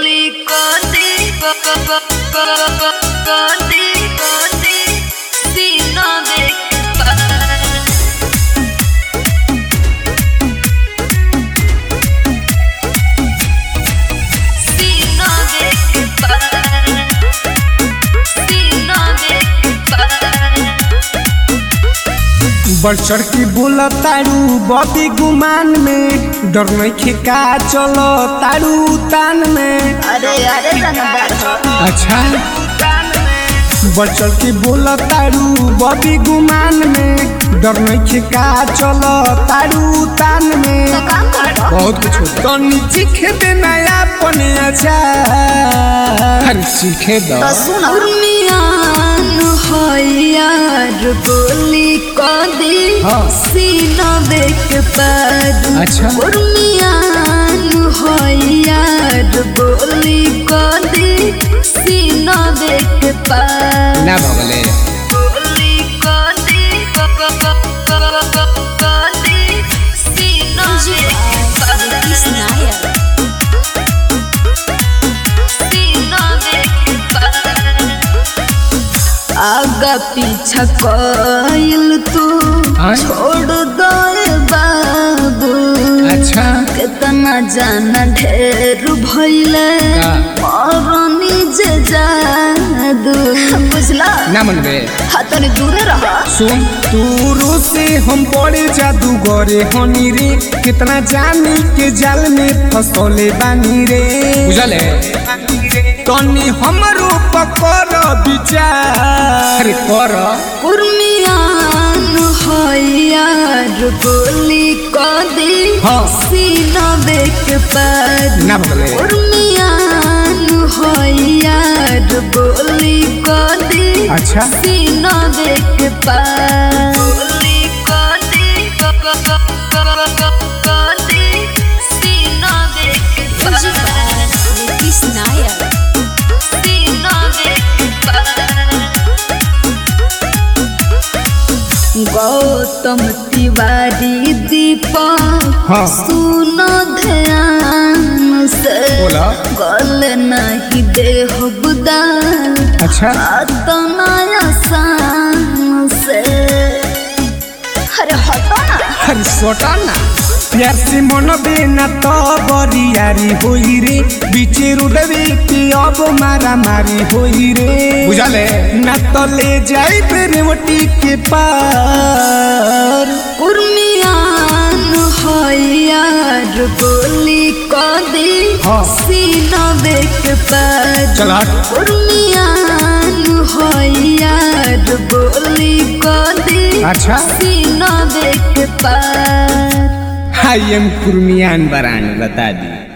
गोली कांदी सीना देख बढ़ चढ़ के बोला तारू बॉबी गुमान में डर नहीं का चलो तारू तान में। अरे अच्छा बढ़ चढ़ के बोला तारू बॉबी गुमान में डर नहीं का चलो तारू तान में। बहुत कुछ तो नीचे खेते नया पने अच्छा सीखे दो यार गोली कांदी सीना देख पर। अच्छा हो यार गोली कांदी सीना देख पर ना भगले गोली कांदी सीना आगा पीछा कोयल तू छोड़ दे बाबू। अच्छा कितना जाना ढेर भइले मरनी जे जादू बुझला ना मनबे हाथन दूरे रहा। सुन तू से हम बड़े जादू गरे हनी रे कितना जानी के जाल में फसले बानी रे बुझले तनी हमरो पकड़ विचार कर कुर्मियान हो यार गोली कांदी सीना देख पर। ना भगले कुर्मियान हो यार गोली कांदी अच्छा सीना देख पर गोली कांदी सीना देख गौतम तिवारी दीपक सुन ध्यान से गल नहीं देह बुदान। अच्छा तो आसान से अरे हटो ना अरे सोटा ना प्यार से मन बेना तो बरियारी होई रे बीचे रुडवे पे अब मारा मारी होई रे बुझले ना तो ले जाई रेवटी के पार। कुर्मियान हो यार गोली कांदी सीना देख पर। चला कुर्मियान हो यार गोली कांदी अच्छा सीना देख पर। आई एम कुर्मियान बरान बता दी।